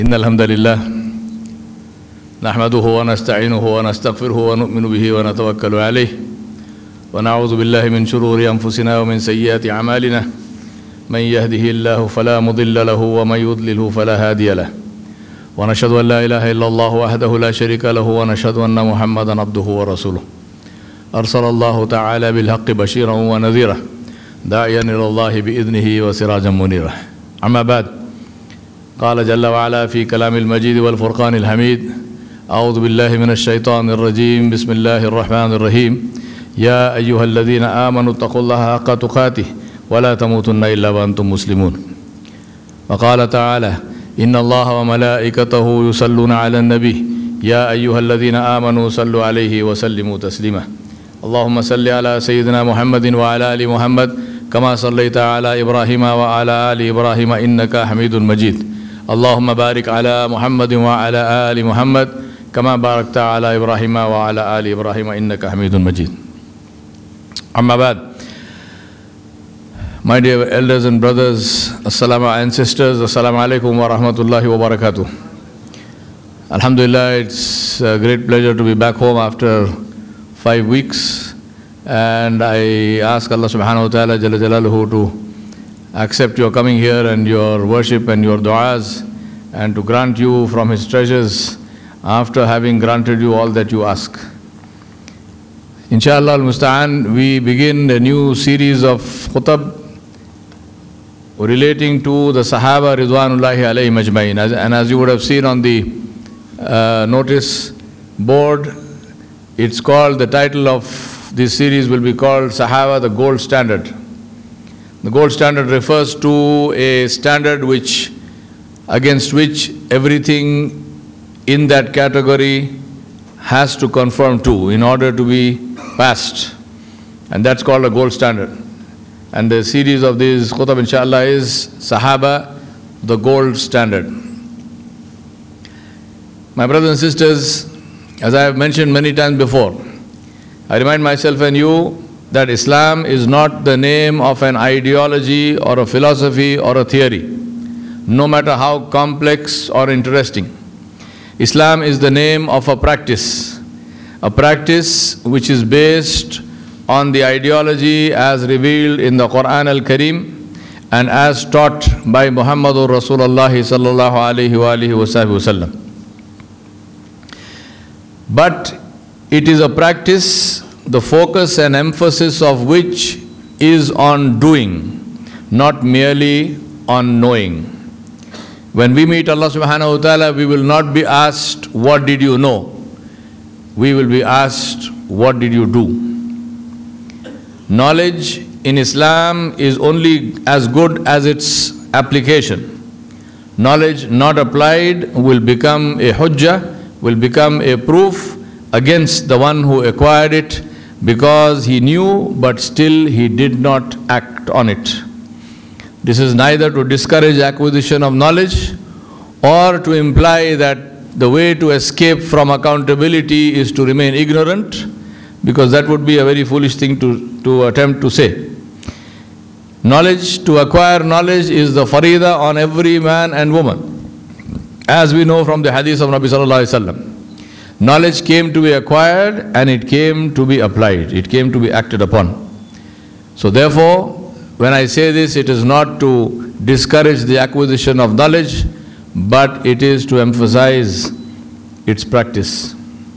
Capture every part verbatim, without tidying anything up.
إن الحمد لله نحمده ونستعينه ونستغفره ونؤمن به ونتوكل عليه ونعوذ بالله من شرور أنفسنا ومن سيئات أعمالنا من يهده الله فلا مضل له ومن يضلله فلا هادي له ونشهد أن لا إله إلا الله وحده لا شريك له ونشهد أن محمدا عبده ورسوله أرسل الله تعالى بالحق بشيرا ونذيرا داعيا إلى الله بإذنه وسراجا منيرا. أما بعد، قال جل وعلا في كلام المجيد والفرقان الحميد: أعوذ بالله من الشيطان الرجيم، بسم الله الرحمن الرحيم. يا أيها الذين آمنوا اتقوا الله حق تقاته ولا تموتن إلا وأنتم مسلمون. وقال تعالى: إن الله وملائكته يصلون على النبي يا أيها الذين آمنوا صلوا عليه وسلموا تسليما. اللهم صل على سيدنا محمد وعلى آل محمد كما صليت على إبراهيم وعلى آل إبراهيم إنك حميد مجيد. اللهم بارك على محمد وعلى آل محمد كما باركت على إبراهيم وعلى آل إبراهيم إنك حميد مجيد. أما بعد, my dear elders and brothers, assalamu and sisters, assalamu alaikum wa rahmatullahi wa barakatuh. Alhamdulillah, it's a great pleasure to be back home after five weeks, and I ask Allah subhanahu wa ta'ala jalla jalaluhu to accept your coming here and your worship and your du'as, and to grant you from His treasures after having granted you all that you ask. Inshallah al-Musta'an, we begin a new series of khutab relating to the Sahaba Ridwanullahi alayhim ajma'in. And as you would have seen on the uh, notice board, it's called, the title of this series will be called Sahaba, the Gold Standard. The gold standard refers to a standard which, against which everything in that category has to conform to in order to be passed. And that's called a gold standard. And the series of these khutab inshallah is Sahaba, the Gold Standard. My brothers and sisters, as I have mentioned many times before, I remind myself and you that Islam is not the name of an ideology or a philosophy or a theory, no matter how complex or interesting. Islam is the name of a practice, a practice which is based on the ideology as revealed in the Quran al-Kareem and as taught by Muhammadur Rasulullah sallallahu alayhi wa alihi wa sallam. But it is a practice, the focus and emphasis of which is on doing, not merely on knowing. When we meet Allah subhanahu wa ta'ala, we will not be asked, what did you know? We will be asked, what did you do? Knowledge in Islam is only as good as its application. Knowledge not applied will become a hujjah, will become a proof against the one who acquired it, because he knew but still he did not act on it. This is neither to discourage acquisition of knowledge or to imply that the way to escape from accountability is to remain ignorant, because that would be a very foolish thing to, to attempt to say. Knowledge, to acquire knowledge, is the farida on every man and woman, as we know from the hadith of Nabi sallallahu alaihi wasallam. Knowledge came to be acquired and it came to be applied, it came to be acted upon. So therefore, when I say this, it is not to discourage the acquisition of knowledge, but it is to emphasize its practice.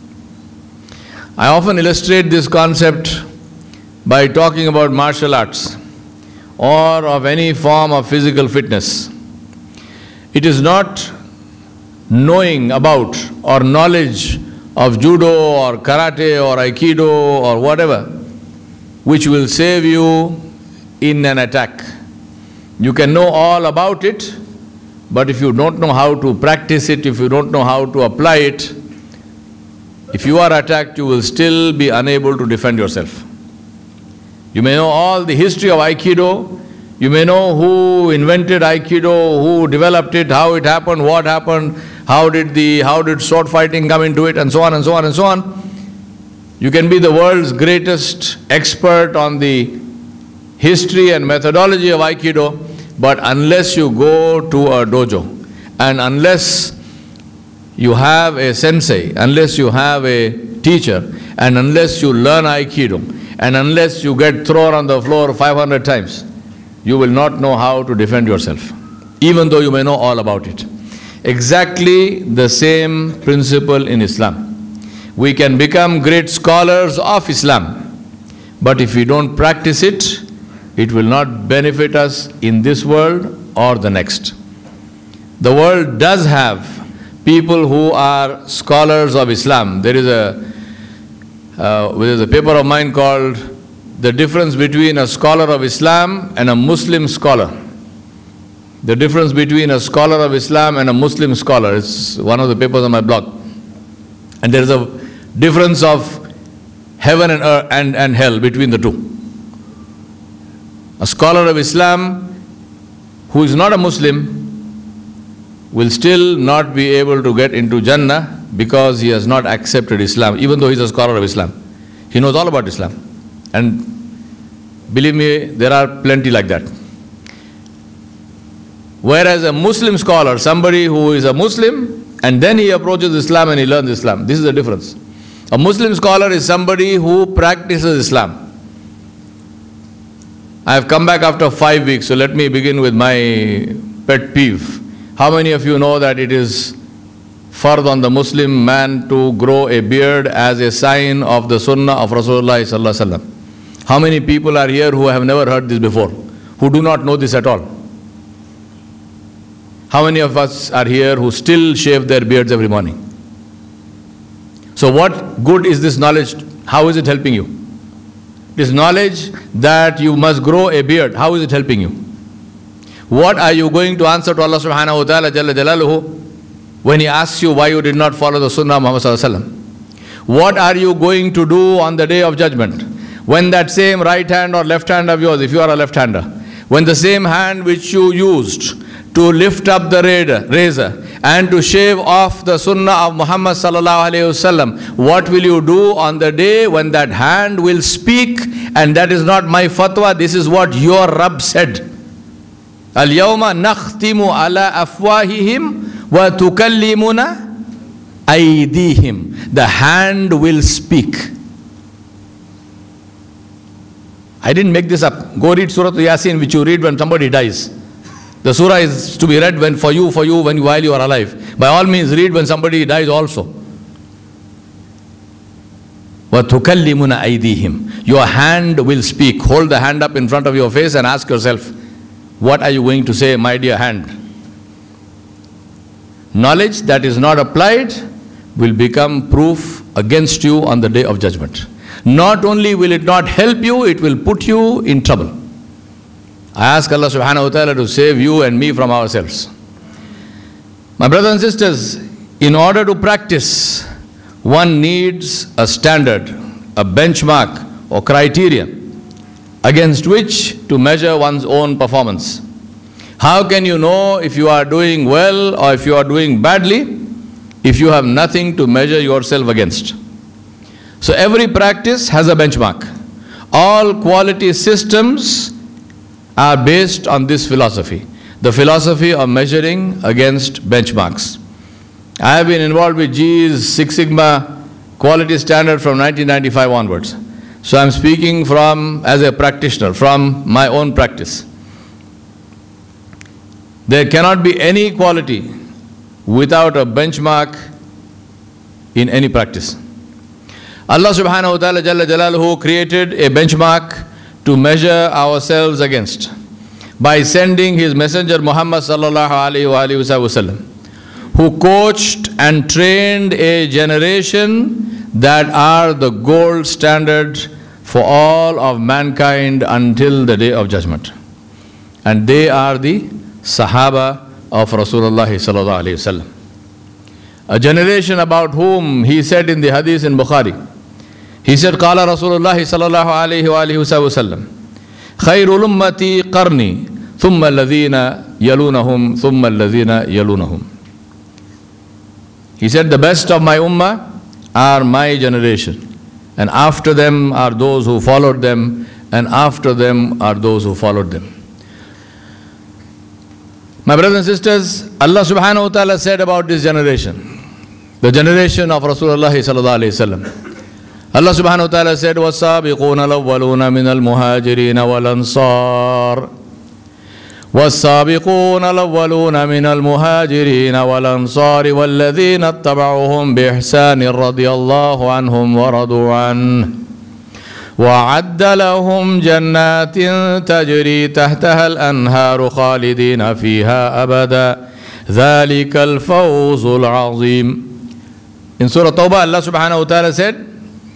I often illustrate this concept by talking about martial arts or of any form of physical fitness. It is not knowing about or knowledge of judo or karate or aikido or whatever which will save you in an attack. You can know all about it, but if you don't know how to practice it, if you don't know how to apply it, if you are attacked, you will still be unable to defend yourself. You may know all the history of Aikido, you may know who invented Aikido, who developed it, how it happened, what happened, how did the how did sword fighting come into it, and so on and so on and so on. You can be the world's greatest expert on the history and methodology of Aikido, but unless you go to a dojo And unless you have a sensei, unless you have a teacher, and unless you learn Aikido, and unless you get thrown on the floor five hundred times, you will not know how to defend yourself, even though you may know all about it. Exactly the same principle in Islam. We can become great scholars of Islam, but if we don't practice it, it will not benefit us in this world or the next. The world does have people who are scholars of Islam. There is a, uh, there is a paper of mine called The Difference Between a Scholar of Islam and a Muslim Scholar. The difference between a scholar of Islam and a Muslim scholar. It's one of the papers on my blog. And there is a difference of heaven and, earth and, and hell between the two. A scholar of Islam who is not a Muslim will still not be able to get into Jannah because he has not accepted Islam, even though he is a scholar of Islam. He knows all about Islam. And believe me, there are plenty like that. Whereas a Muslim scholar, somebody who is a Muslim and then he approaches Islam and he learns Islam. This is the difference. A Muslim scholar is somebody who practices Islam. I have come back after five weeks, so let me begin with my pet peeve. How many of you know that it is fard on the Muslim man to grow a beard as a sign of the sunnah of Rasulullah sallallahu alaihi wasallam? How many people are here who have never heard this before, who do not know this at all? How many of us are here who still shave their beards every morning? So what good is this knowledge? How is it helping you? This knowledge that you must grow a beard, how is it helping you? What are you going to answer to Allah subhanahu wa ta'ala jalla jalaluhu when He asks you why you did not follow the sunnah of Muhammad sallallahu alaihi wasallam? What are you going to do on the day of judgment? When that same right hand or left hand of yours, if you are a left-hander, when the same hand which you used to lift up the razor and to shave off the sunnah of Muhammad sallallahu alaihi wasallam, what will you do on the day when that hand will speak? And that is not my fatwa, this is what your Rabb said. Al-yawma nakhtimu ala afwahihim wa tukallimuna aydihim. The hand will speak. I didn't make this up. Go read Surah Yasin, which you read when somebody dies. The surah is to be read when for you, for you, when while you are alive. By all means, read when somebody dies also. وَتُكَلِّمُنَ أَيْدِيهِمْ. Your hand will speak. Hold the hand up in front of your face and ask yourself, what are you going to say, my dear hand? Knowledge that is not applied will become proof against you on the day of judgment. Not only will it not help you, it will put you in trouble. I ask Allah subhanahu wa ta'ala to save you and me from ourselves. My brothers and sisters, in order to practice, one needs a standard, a benchmark or criteria against which to measure one's own performance. How can you know if you are doing well or if you are doing badly if you have nothing to measure yourself against? So every practice has a benchmark. All quality systems are based on this philosophy, the philosophy of measuring against benchmarks. I have been involved with G E's Six Sigma quality standard from nineteen ninety-five onwards. So I'm speaking from as a practitioner, from my own practice. There cannot be any quality without a benchmark in any practice. Allah subhanahu wa ta'ala jalla jalaluhu created a benchmark to measure ourselves against by sending His messenger Muhammad sallallahu alaihi wasallam, who coached and trained a generation that are the gold standard for all of mankind until the day of judgment. And they are the Sahaba of Rasulullah sallallahu alaihi wasallam. A generation about whom He said in the hadith in Bukhari, He said, Qala Rasulullah sallallahu alayhi wa alihi wa sallam, Khayrul ummati qarni, thumma alladhina yalunahum, thumma alladhina yalunahum. He said, the best of my ummah are my generation, and after them are those who followed them, and after them are those who followed them. My brothers and sisters, Allah subhanahu wa ta'ala said about this generation, the generation of Rasulullah sallallahu alayhi wa sallam. Allah subhanahu wa ta'ala said, وَالسَّابِقُونَ الْأَوَّلُونَ مِنَ الْمُهَاجِرِينَ وَالْأَنصَارِ وَالسَّابِقُونَ الْأَوَّلُونَ مِنَ الْمُهَاجِرِينَ وَالْأَنصَارِ وَالَّذِينَ اتَّبَعُوهُمْ بِإِحْسَانٍ رَضِيَ اللَّهُ عَنْهُمْ وَرَضُوا عَنْهُ وَأَعَدَّ لَهُمْ جَنَّاتٍ تَجْرِي تَحْتَهَا الْأَنْهَارُ خَالِدِينَ فِيهَا أَبَدًا ذَلِكَ الْفَوْزُ الْعَظِيمُ. In Surah Tawbah, Allah subhanahu wa ta'ala said,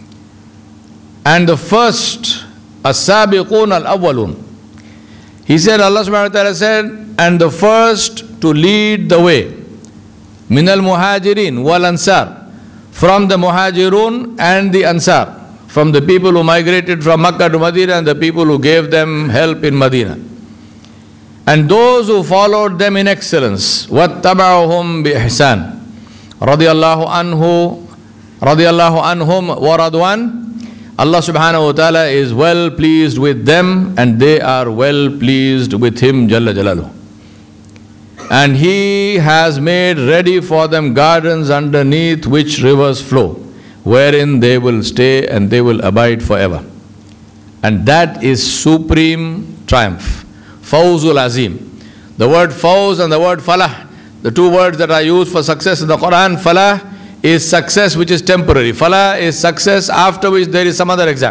and the first, as-sabiqun al-awwalun. He said, Allah subhanahu wa ta'ala said, and the first to lead the way, min al-muhajirin wal-ansar, from the muhajirun and the ansar, from the people who migrated from Makkah to Medina and the people who gave them help in Medina. And those who followed them in excellence, وَاتَّبَعُهُمْ بِإِحْسَانٍ radiyallahu anhu, radiyallahu anhum wa radwan. Allah subhanahu wa ta'ala is well pleased with them and they are well pleased with Him Jalla Jalaluhu. And He has made ready for them gardens underneath which rivers flow, wherein they will stay and they will abide forever. And that is supreme triumph. Fawzul Azim. The word fawz and the word falah, the two words that are used for success in the Quran, falah is success which is temporary. Falah is success after which there is some other exam.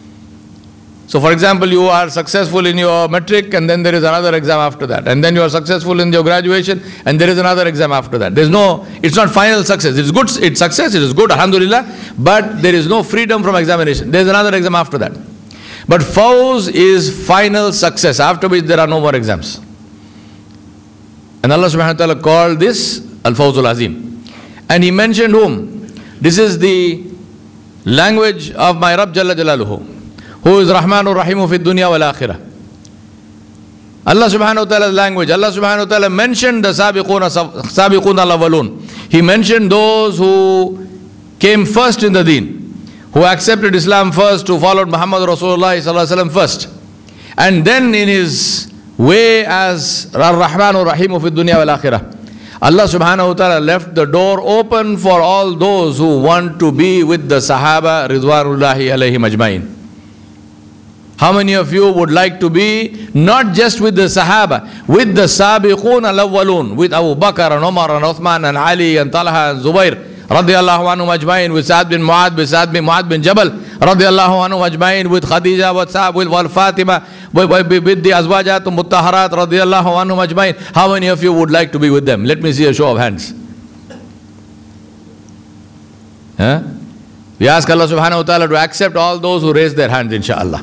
So for example, you are successful in your metric and then there is another exam after that. And then you are successful in your graduation and there is another exam after that. There is no, it's not final success. It's good, it's success, it is good, alhamdulillah, but there is no freedom from examination. There is another exam after that. But fawz is final success, after which there are no more exams. And Allah subhanahu wa ta'ala called this Al-Fawzul Azim. And He mentioned whom? This is the language of my Rabb Jalla Jalaluhu, who is Rahmanur Rahimu fi dunya wal akhirah. Allah subhanahu wa ta'ala's language. Allah subhanahu wa ta'ala mentioned the Sabiquna Sabiquna al-Awwalun. He mentioned those who came first in the deen, who accepted Islam first, who followed Muhammad Rasulullah sallallahu alaihi wasallam first. And then in His way as Ar-Rahmanur Rahimu fi dunya wal akhirah, Allah subhanahu wa ta'ala left the door open for all those who want to be with the Sahaba Ridwanullahi alayhim ajma'in. How many of you would like to be not just with the Sahaba, with the Sabiqun al-Awwalun, with Abu Bakr and Umar and Uthman and Ali and Talha and Zubair radiyallahu anhum ajma'in, with Sa'd bin Mu'adh, with Sa'd bin Mu'adh bin Jabal radiyallahu anhum ajma'in, with Khadija, with Sa'd, with Wal Fatima, with, with, with the Azwajat Muttaharat radiyallahu anhum ajma'in. How many of you would like to be with them? Let me see a show of hands. Huh? We ask Allah subhanahu wa ta'ala to accept all those who raise their hands, inshaAllah.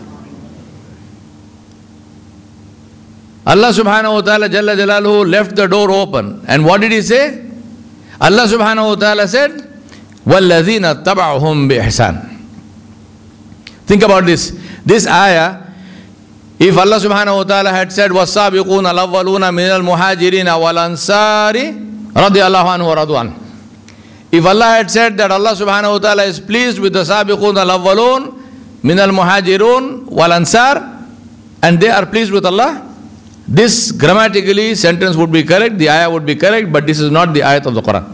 Allah subhanahu wa ta'ala Jalla Jalaluhu left the door open. And what did He say? Allah subhanahu wa ta'ala said, وَالَّذِينَ اتَّبَعُهُمْ بِإِحْسَانٍ. Think about this. This ayah, if Allah subhanahu wa ta'ala had said, وَالسَّابِقُونَ الْأَوَّلُونَ مِنَ الْمُهَاجِرِينَ وَالْأَنصَارِ رَضِيَ اللَّهُ عَنْهُ وَرَضُوا عَنْهُ. If Allah had said that Allah subhanahu wa ta'ala is pleased with the Sabiqun al-Awwalun min al-Muhajirun wal-Ansar, and they are pleased with Allah, this grammatically sentence would be correct, the ayah would be correct, but this is not the ayat of the Quran.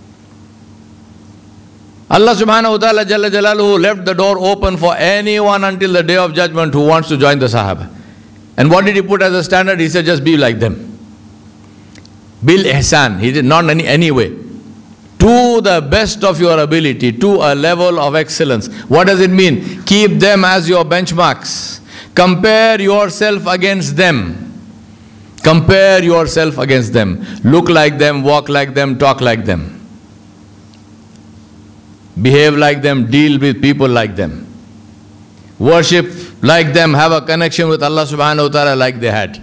Allah subhanahu wa ta'ala Jalla Jalaluhu left the door open for anyone until the day of judgment who wants to join the Sahaba. And what did He put as a standard? He said, just be like them. Bil ihsan. He did not any, any way. To the best of your ability, to a level of excellence. What does it mean? Keep them as your benchmarks. Compare yourself against them. Compare yourself against them. Look like them, walk like them, talk like them. Behave like them, deal with people like them. Worship like them, have a connection with Allah subhanahu wa ta'ala like they had.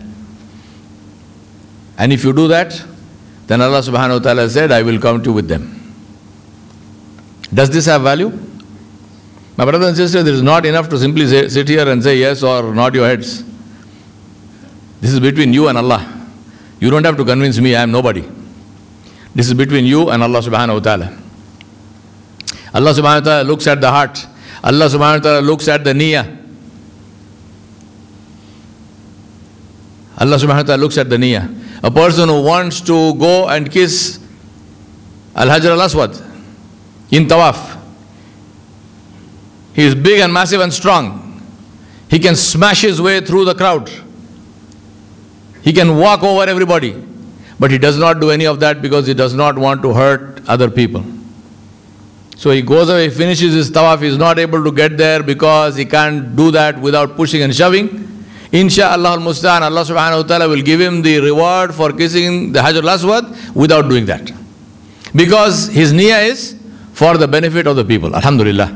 And if you do that, then Allah subhanahu wa ta'ala said, I will count you with them. Does this have value? My brothers and sisters, it is not enough to simply say, sit here and say yes or nod your heads. This is between you and Allah. You don't have to convince me, I am nobody. This is between you and Allah subhanahu wa ta'ala. Allah subhanahu wa ta'ala looks at the heart. Allah subhanahu wa ta'ala looks at the niyyah. Allah subhanahu wa ta'ala looks at the niyyah. A person who wants to go and kiss Al-Hajar al-Aswad in Tawaf. He is big and massive and strong. He can smash his way through the crowd. He can walk over everybody. But he does not do any of that because he does not want to hurt other people. So he goes away, finishes his tawaf, he is not able to get there because he can't do that without pushing and shoving. Insha'Allah al-Musta'an, Allah subhanahu wa ta'ala will give him the reward for kissing the Hajar al-Aswad without doing that. Because his niyyah is for the benefit of the people. Alhamdulillah.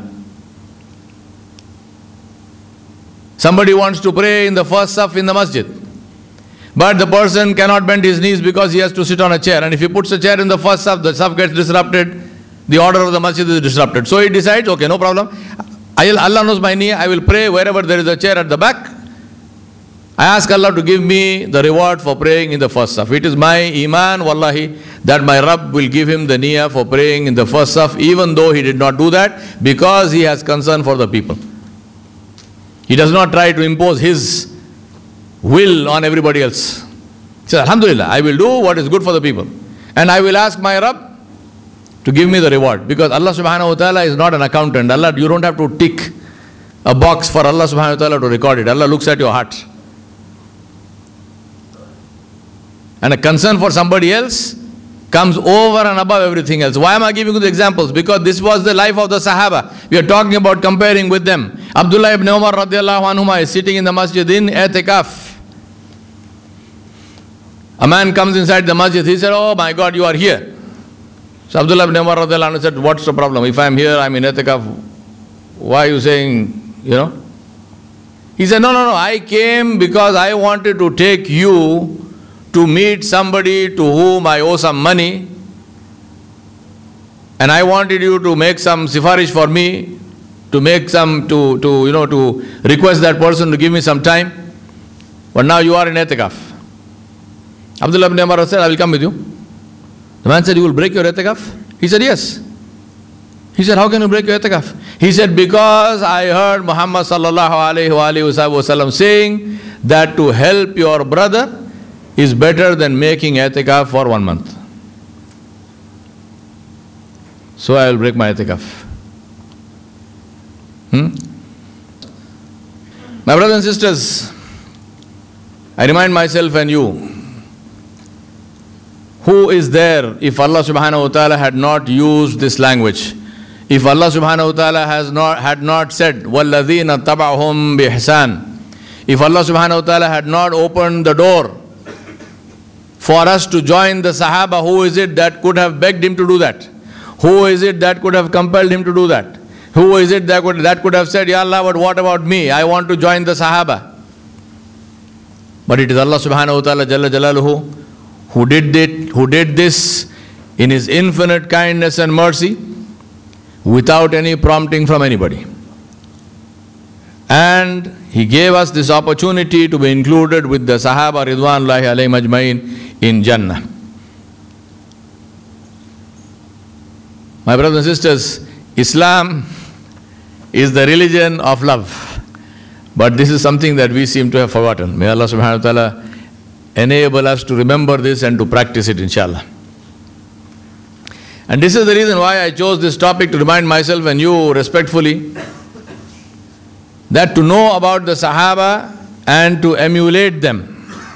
Somebody wants to pray in the first saf in the masjid. But the person cannot bend his knees because he has to sit on a chair. And if he puts a chair in the first saf, the saf gets disrupted. The order of the masjid is disrupted. So he decides, okay, no problem. I will, Allah knows my niyyah. I will pray wherever there is a chair at the back. I ask Allah to give me the reward for praying in the first saf. It is my iman, wallahi, that my Rabb will give him the niyyah for praying in the first saf, even though he did not do that, because he has concern for the people. He does not try to impose his will on everybody else. He says, Alhamdulillah, I will do what is good for the people. And I will ask my Rabb to give me the reward. Because Allah subhanahu wa ta'ala is not an accountant. Allah, you don't have to tick a box for Allah subhanahu wa ta'ala to record it. Allah looks at your heart. And a concern for somebody else comes over and above everything else. Why am I giving you the examples? Because this was the life of the Sahaba. We are talking about comparing with them. Abdullah ibn Umar radiallahu anhuma is sitting in the masjid in i'tikaf. A man comes inside the masjid. He said, oh my God, you are here. So Abdullah ibn Umar radiallahu anhu said, what's the problem? If I am here, I am in i'tikaf. Why are you saying, you know? He said, no, no, no. I came because I wanted to take you to meet somebody to whom I owe some money, and I wanted you to make some sifarish for me, to make some, to, to, you know, to request that person to give me some time, but now you are in i'tikaf. Abdullah ibn Umar said, I will come with you. The man said, you will break your i'tikaf? He said, yes. He said, how can you break your i'tikaf? He said, because I heard Muhammad sallallahu alayhi wa alayhi wa sallam saying that to help your brother is better than making i'tikaf for one month. So I will break my i'tikaf. Hmm? My brothers and sisters, I remind myself and you, who is there if Allah subhanahu wa ta'ala had not used this language? If Allah subhanahu wa ta'ala has not, had not said, وَالَّذِينَ تَبَعْهُمْ بِإِحْسَانٍ, if Allah subhanahu wa ta'ala had not opened the door for us to join the Sahaba, who is it that could have begged him to do that? Who is it that could have compelled him to do that? Who is it that could, that could have said, Ya Allah, but what about me? I want to join the Sahaba. But it is Allah subhanahu wa ta'ala Jalla Jalaluhu who did it, who did this in His infinite kindness and mercy without any prompting from anybody. And He gave us this opportunity to be included with the Sahaba Ridwanullahi alayhim ajmain in Jannah. My brothers and sisters, Islam is the religion of love. But this is something that we seem to have forgotten. May Allah subhanahu wa ta'ala enable us to remember this and to practice it, inshallah. And this is the reason why I chose this topic, to remind myself and you respectfully that to know about the Sahaba and to emulate them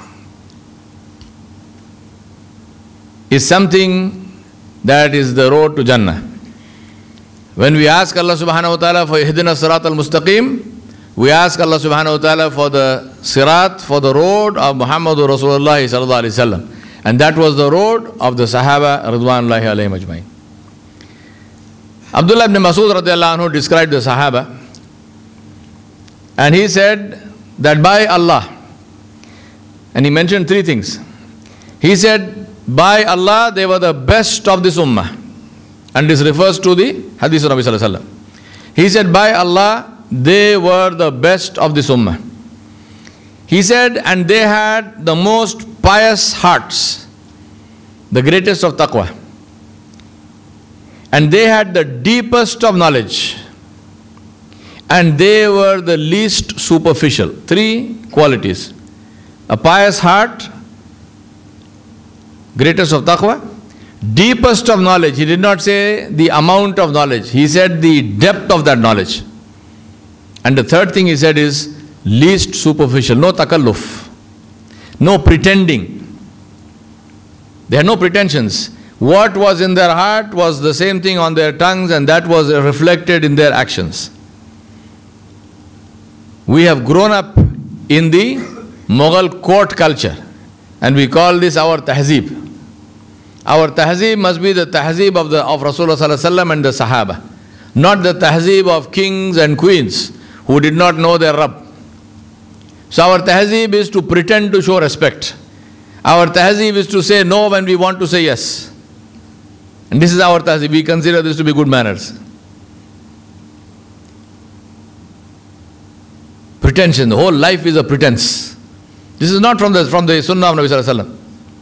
is something that is the road to Jannah. When we ask Allah subhanahu wa ta'ala for Ihdina Sirat al-Mustaqim, we ask Allah subhanahu wa ta'ala for the Sirat, for the road of Muhammadur Rasulullah sallallahu alayhi wa sallam. And that was the road of the Sahaba Ridwanullahi alayhim ajmain. Abdullah ibn Mas'ud radiallahu anhu described the Sahaba, and he said that by Allah, and he mentioned three things. He said, by Allah, they were the best of this ummah. And this refers to the hadith of Nabi sallallahu alaihi wasallam. He said, by Allah, they were the best of this ummah. He said, and they had the most pious hearts, the greatest of taqwa. And they had the deepest of knowledge. And they were the least superficial. Three qualities. A pious heart, Greatest of taqwa? Deepest of knowledge. He did not say the amount of knowledge. He said the depth of that knowledge. And the third thing he said is least superficial. No takalluf. No pretending. They had no pretensions. What was in their heart was the same thing on their tongues, and that was reflected in their actions. We have grown up in the Mughal court culture, and we call this our tahzeeb. Our tahzeeb must be the tahzeeb of, the, of Rasulullah sallallahu alaihi wasallam and the Sahaba, not the tahzeeb of kings and queens who did not know their Rabb. So our tahzeeb is to pretend to show respect. Our tahzeeb is to say no when we want to say yes. And this is our tahzeeb. We consider this to be good manners. Pretension. The whole life is a pretense. This is not from the, from the Sunnah of Nabi sallallahu alaihi wasallam.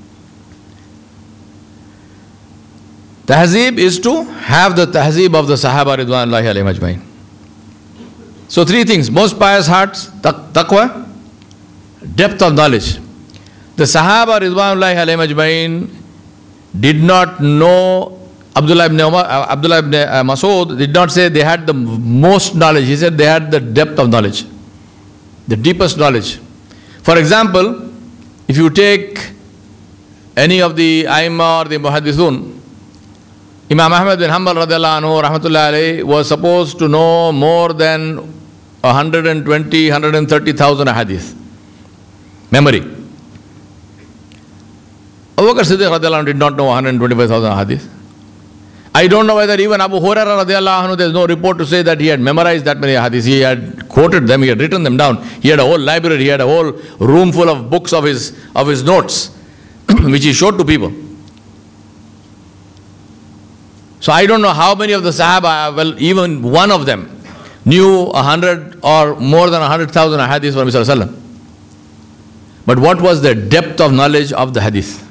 Tahzeeb is to have the tahzeeb of the Sahaba Ridwanullahi alayhim ajmain. So three things: most pious hearts, taqwa, depth of knowledge. The Sahaba Ridwanullahi alayhim ajmain did not know. Abdullah ibn Umar, uh, Abdullah ibn uh, Mas'ud did not say they had the most knowledge. He said they had the depth of knowledge, the deepest knowledge. For example, if you take any of the Aimma or the Muhaddithun, Imam Ahmad bin Hanbal radiallahu anhu rahmatullahi alayhi was supposed to know more than one hundred twenty, one hundred thirty thousand hadith. Memory. Abu Bakr Siddiq radiallahu anhu did not know one hundred twenty-five thousand hadith. I don't know whether even Abu Hurairah radiallahu anhu, there is no report to say that he had memorized that many hadiths. He had quoted them, he had written them down. He had a whole library, he had a whole room full of books of his, of his notes, which he showed to people. So I don't know how many of the Sahaba, well, even one of them, knew a hundred or more than a hundred thousand hadiths from Nabi sallallahu alaihi wasallam. But what was the depth of knowledge of the hadith?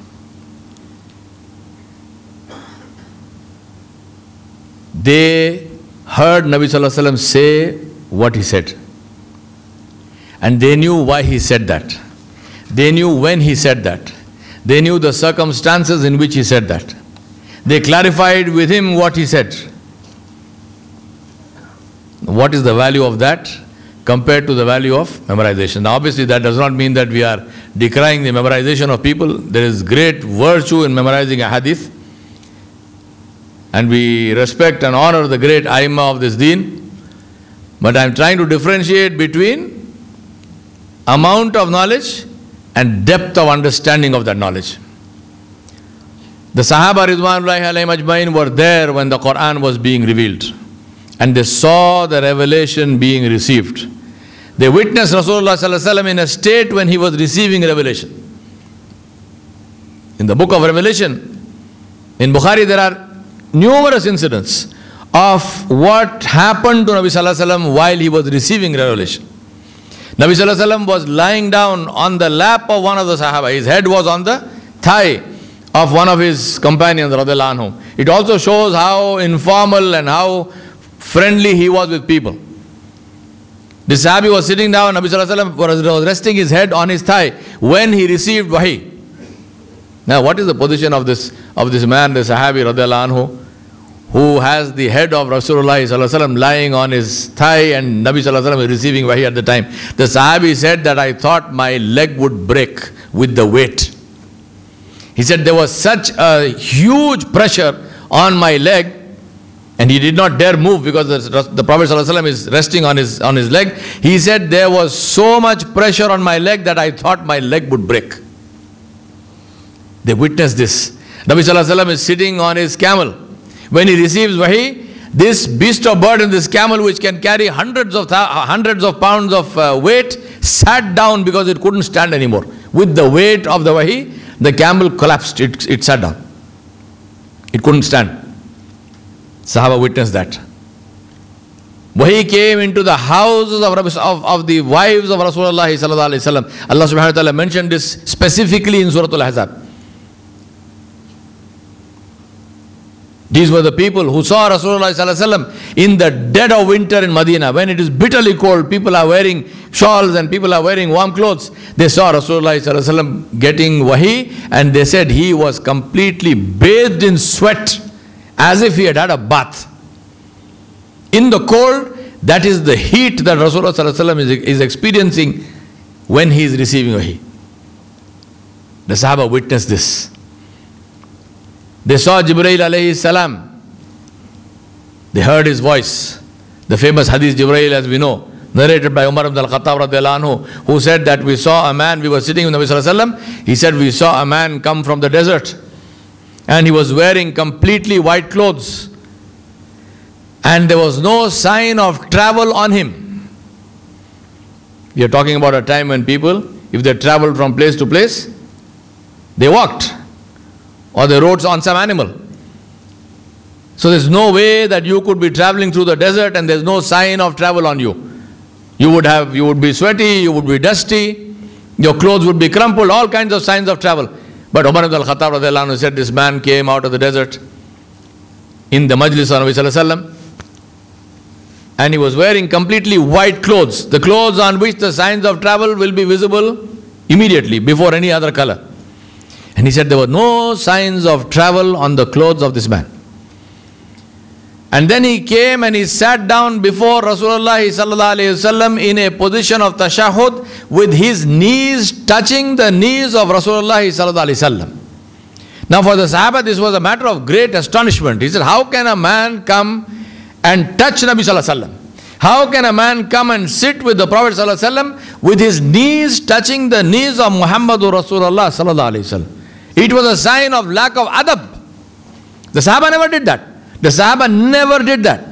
They heard Nabi sallallahu alaihi wasallam say what he said. And they knew why he said that. They knew when he said that. They knew the circumstances in which he said that. They clarified with him what he said. What is the value of that compared to the value of memorization? Now obviously that does not mean that we are decrying the memorization of people. There is great virtue in memorizing a hadith. And we respect and honor the great Aimma of this deen. But I am trying to differentiate between amount of knowledge and depth of understanding of that knowledge. The Sahaba Ridwanullahi alayhim ajmain were there when the Quran was being revealed. And they saw the revelation being received. They witnessed Rasulullah sallallahu alaihi wasallam in a state when he was receiving revelation. In the book of Revelation, in Bukhari, there are numerous incidents of what happened to Nabi sallallahu alaihi wasallam while he was receiving revelation. Nabi sallallahu alaihi wasallam was lying down on the lap of one of the Sahaba. His head was on the thigh of one of his companions radiallahu anhu. It also shows how informal and how friendly he was with people. The Sahabi was sitting down, Nabi sallallahu alaihi wasallam was resting his head on his thigh when he received wahi. Now what is the position of this of this man, the Sahabi radiallahu anhu, who has the head of Rasulullah sallallahu alaihi wasallam lying on his thigh and Nabi sallallahu alaihi wasallam is receiving wahi at the time? The Sahabi said that I thought my leg would break with the weight. He said there was such a huge pressure on my leg, and he did not dare move because the, the Prophet sallallahu alaihi wasallam is resting on his on his leg. He said there was so much pressure on my leg that I thought my leg would break. They witnessed this. Nabi sallallahu alaihi wasallam is sitting on his camel. When he receives wahi, this beast of burden, this camel which can carry hundreds of hundreds of pounds of uh, weight, sat down because it couldn't stand anymore. With the weight of the wahi, the camel collapsed. It, it sat down. It couldn't stand. Sahaba witnessed that. Wahi came into the houses of, of, of the wives of Rasulullah sallallahu alaihi wasallam. Allah subhanahu wa ta'ala mentioned this specifically in Surah Al-Ahzab. These were the people who saw Rasulullah sallallahu alaihi wasallam in the dead of winter in Medina, when it is bitterly cold, people are wearing shawls and people are wearing warm clothes. They saw Rasulullah sallallahu alaihi wasallam getting wahi, and they said he was completely bathed in sweat, as if he had had a bath. In the cold, that is the heat that Rasulullah sallallahu alaihi wasallam is, is experiencing when he is receiving wahi. The Sahaba witnessed this. They saw Jibreel alayhi salam. They heard his voice. The famous hadith Jibreel, as we know, narrated by Umar ibn al-Khattab radiallahu anhu, who said that we saw a man, we were sitting with Nabi sallallahu alaihi wasallam. He said we saw a man come from the desert, and he was wearing completely white clothes, and there was no sign of travel on him. We are talking about a time when people, if they traveled from place to place, they walked, or they rode on some animal. So there's no way that you could be traveling through the desert and there's no sign of travel on you. You would have, you would be sweaty, you would be dusty, your clothes would be crumpled, all kinds of signs of travel. But Umar ibn al-Khattab radiallahu anhu said this man came out of the desert in the majlis of Nabi sallallahu alaihi wasallam, and he was wearing completely white clothes, the clothes on which the signs of travel will be visible immediately before any other color. And he said there were no signs of travel on the clothes of this man. And then he came and he sat down before Rasulullah sallallahu alaihi wasallam in a position of tashahhud, with his knees touching the knees of Rasulullah sallallahu alaihi wasallam. Now for the Sahaba this was a matter of great astonishment. He said, how can a man come and touch Nabi sallallahu alaihi wasallam? How can a man come and sit with the Prophet sallallahu alaihi wasallam with his knees touching the knees of Muhammadur Rasulullah sallallahu alaihi wasallam? It was a sign of lack of adab. The Sahaba never did that. The Sahaba never did that.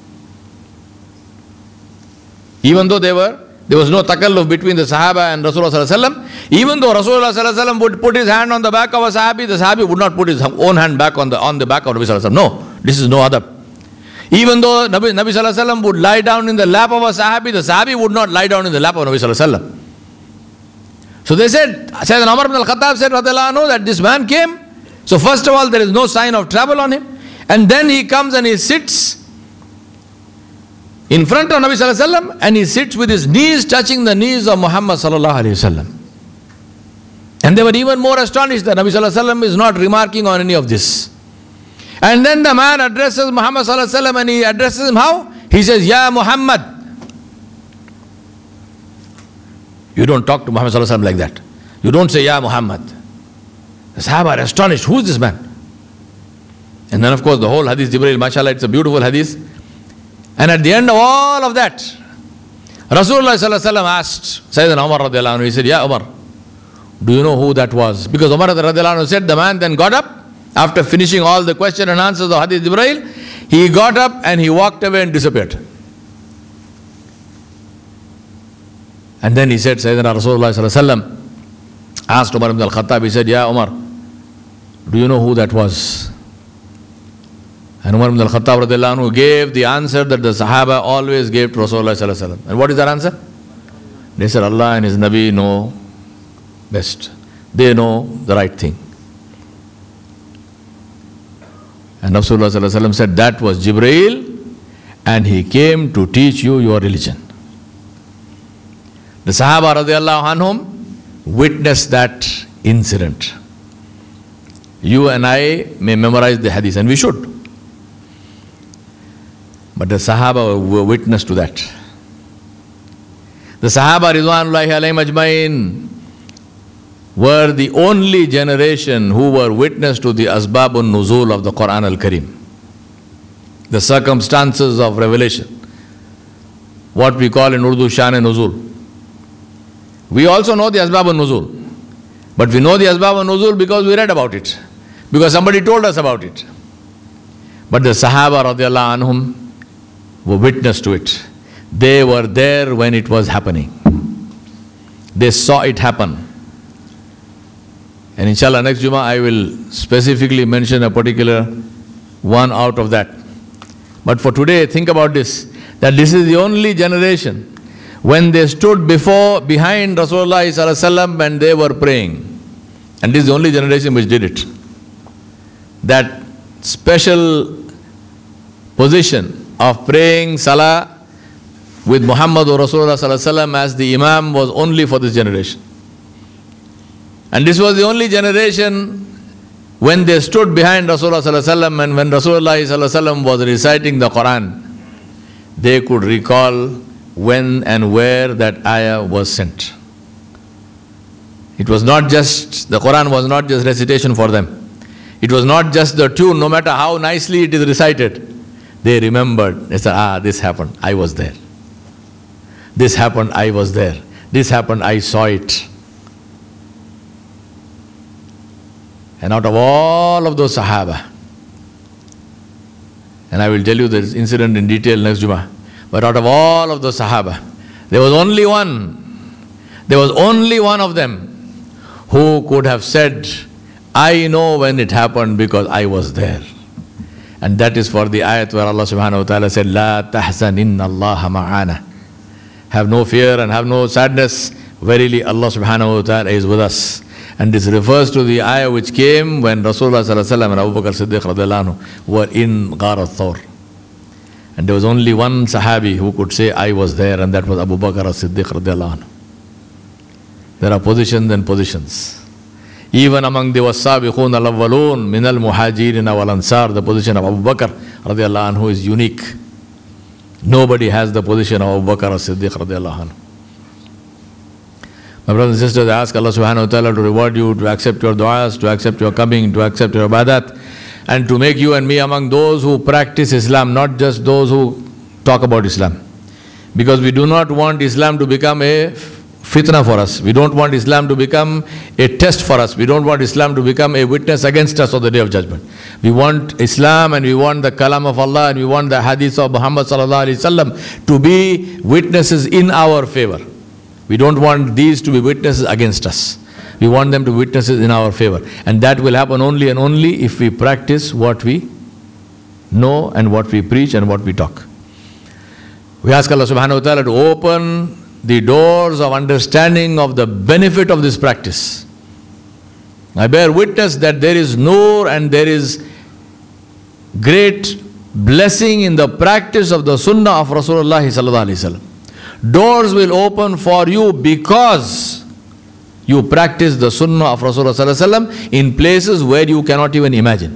Even though they were, there was no takalluf between the Sahaba and Rasulullah sallallahu alaihi wasallam. Even though Rasulullah sallallahu alaihi wasallam would put his hand on the back of a Sahabi, the Sahabi would not put his own hand back on the on the back of Nabi sallallahu alaihi wasallam. No, this is no adab. Even though Nabi, Nabi sallallahu alaihi wasallam would lie down in the lap of a Sahabi, the Sahabi would not lie down in the lap of Nabi sallallahu alaihi wasallam. So they said, Sayyidina Umar ibn al-Khattab said radiallahu anhu, that this man came. So first of all, there is no sign of travel on him. And then he comes and he sits in front of Nabi sallallahu alaihi wasallam, and he sits with his knees touching the knees of Muhammad sallallahu alaihi wasallam. And they were even more astonished that Nabi sallallahu alaihi wasallam is not remarking on any of this. And then the man addresses Muhammad sallallahu alaihi wasallam, and he addresses him how? He says, Ya Muhammad. You don't talk to Muhammad sallallahu alaihi wasallam like that. You don't say, Ya Muhammad. The Sahaba are astonished. Who is this man? And then of course the whole hadith, Jibreel, mashallah, it's a beautiful hadith. And at the end of all of that, Rasulullah sallallahu alaihi wasallam asked Sayyidina Umar radiallahu anhu, he said, Ya Umar, do you know who that was? Because Umar radiallahu anhu said, the man then got up, after finishing all the question and answers of hadith Jibreel, he got up and he walked away and disappeared. And then he said, Sayyidina Rasulullah sallallahu alaihi wasallam asked Umar ibn al-Khattab, he said, Ya Umar, do you know who that was? And Umar ibn al-Khattab radiallahu anhu gave the answer that the Sahaba always gave to Rasulullah sallallahu alaihi wasallam. And what is that answer? They said, Allah and His Nabi know best. They know the right thing. And Rasulullah sallallahu alaihi wasallam said, that was Jibreel, and he came to teach you your religion. The Sahaba radiallahu anhum witnessed that incident. You and I may memorize the hadith, and we should. But the Sahaba were witness to that. The Sahaba Ridwanullahi alayhim ajmain were the only generation who were witness to the asbabun nuzul of the Quran al-Karim. The circumstances of revelation. What we call in Urdu Shan-e-Nuzul. We also know the asbabun nuzul. But we know the asbabun nuzul because we read about it. Because somebody told us about it. But the Sahaba radiallahu anhum were witness to it. They were there when it was happening. They saw it happen. And inshallah next Jummah I will specifically mention a particular one out of that. But for today, think about this, that this is the only generation when they stood before, behind Rasulullah sallallahu alaihi wasallam and they were praying. And this is the only generation which did it. That special position of praying Salah with Muhammad Rasulullah Sallallahu Alaihi Wasallam as the Imam was only for this generation. And this was the only generation when they stood behind Rasulullah Sallallahu Alaihi Wasallam, and when Rasulullah Sallallahu Alaihi Wasallam was reciting the Quran, they could recall when and where that ayah was sent. It was not just, the Quran was not just recitation for them. It was not just the tune, no matter how nicely it is recited. They remembered, they said, ah, this happened, I was there. This happened, I was there. This happened, I saw it. And out of all of those Sahaba, and I will tell you this incident in detail next Jummah, but out of all of those Sahaba, there was only one, there was only one of them who could have said, I know when it happened because I was there. And that is for the ayat where Allah subhanahu wa ta'ala said, La tahzan inna Allaha ma'ana. Have no fear and have no sadness. Verily Allah subhanahu wa ta'ala is with us. And this refers to the ayah which came when Rasulullah sallallahu alaihi wasallam and Abu Bakr Siddiq radiallahu anhu were in Ghar al-Thawr. And there was only one Sahabi who could say, I was there, and that was Abu Bakr Siddiq radiallahu anhu. There are positions and positions. Even among the was-sabiqun al-awwalun min al-muhajirin wal-ansar, the position of Abu Bakr radiallahu anhu is unique. Nobody has the position of Abu Bakr as-Siddiq radiallahu anhu. My brothers and sisters, I ask Allah subhanahu wa ta'ala to reward you, to accept your du'as, to accept your coming, to accept your ibadat, and to make you and me among those who practice Islam, not just those who talk about Islam. Because we do not want Islam to become a fitna for us. We don't want Islam to become a test for us. We don't want Islam to become a witness against us on the Day of Judgment. We want Islam, and we want the kalam of Allah, and we want the hadith of Muhammad sallallahu alaihi wasallam to be witnesses in our favor. We don't want these to be witnesses against us. We want them to be witnesses in our favor. And that will happen only and only if we practice what we know and what we preach and what we talk. We ask Allah subhanahu wa ta'ala to open the doors of understanding of the benefit of this practice. I bear witness that there is nur and there is great blessing in the practice of the sunnah of Rasulullah sallallahu alaihi wasallam. Doors will open for you because you practice the sunnah of Rasulullah sallallahu alaihi wasallam in places where you cannot even imagine.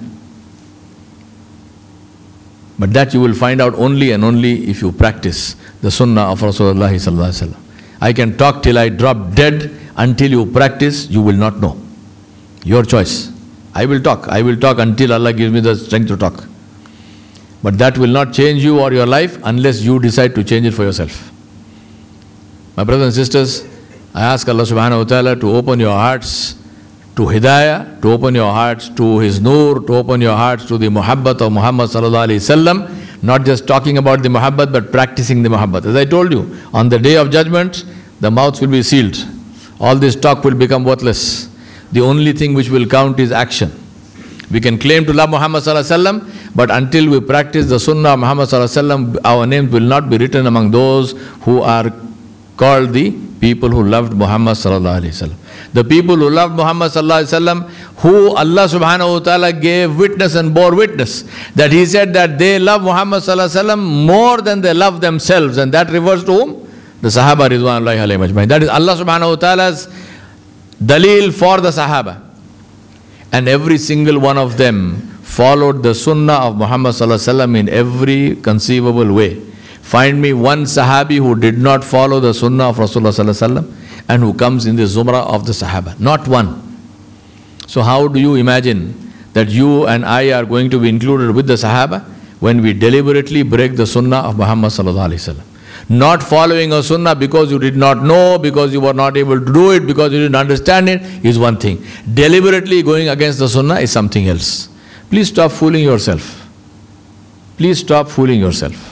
But that you will find out only and only if you practice the sunnah of Rasulullah sallallahu alaihi wasallam. I can talk till I drop dead. Until you practice, you will not know. Your choice. I will talk. I will talk until Allah gives me the strength to talk. But that will not change you or your life unless you decide to change it for yourself. My brothers and sisters, I ask Allah subhanahu wa ta'ala to open your hearts to hidayah, to open your hearts to His nur, to open your hearts to the muhabbat of Muhammad sallallahu alaihi wasallam. Not just talking about the muhabbat, but practicing the muhabbat. As I told you, on the Day of Judgment, the mouths will be sealed. All this talk will become worthless. The only thing which will count is action. We can claim to love Muhammad sallallahu alaihi wasallam, but until we practice the sunnah of Muhammad sallallahu alaihi wasallam, our names will not be written among those who are called the people who loved Muhammad sallallahu alaihi wasallam. The people who loved Muhammad sallallahu alaihi wasallam, who Allah subhanahu wa ta'ala gave witness and bore witness that He said that they love Muhammad sallallahu alaihi wasallam more than they love themselves, and that refers to whom? The Sahaba ridwanullahi alayhim ajmain. That is Allah subhanahu wa ta'ala's dalil for the Sahaba. And every single one of them followed the sunnah of Muhammad sallallahu alaihi wasallam in every conceivable way. Find me one Sahabi who did not follow the sunnah of Rasulullah sallallahu alaihi wasallam and who comes in the zumrah of the Sahaba. Not one. So how do you imagine that you and I are going to be included with the Sahaba when we deliberately break the sunnah of Muhammad sallallahu alaihi wasallam? Not following a sunnah because you did not know, because you were not able to do it, because you didn't understand it is one thing. Deliberately going against the sunnah is something else. Please stop fooling yourself. Please stop fooling yourself.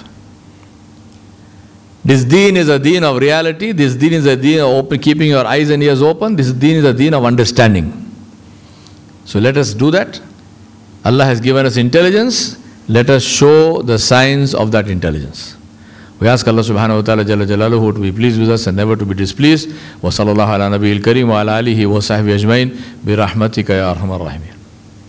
This deen is a deen of reality. This deen is a deen of open, keeping your eyes and ears open. This deen is a deen of understanding. So let us do that. Allah has given us intelligence. Let us show the signs of that intelligence. We ask Allah subhanahu wa ta'ala jalla jalaluhu to be pleased with us and never to be displeased. Wa sallallahu ala nabiyil kareem wa ala alihi wa sahbihi ajmain bi rahmatika ya arhamar rahimin.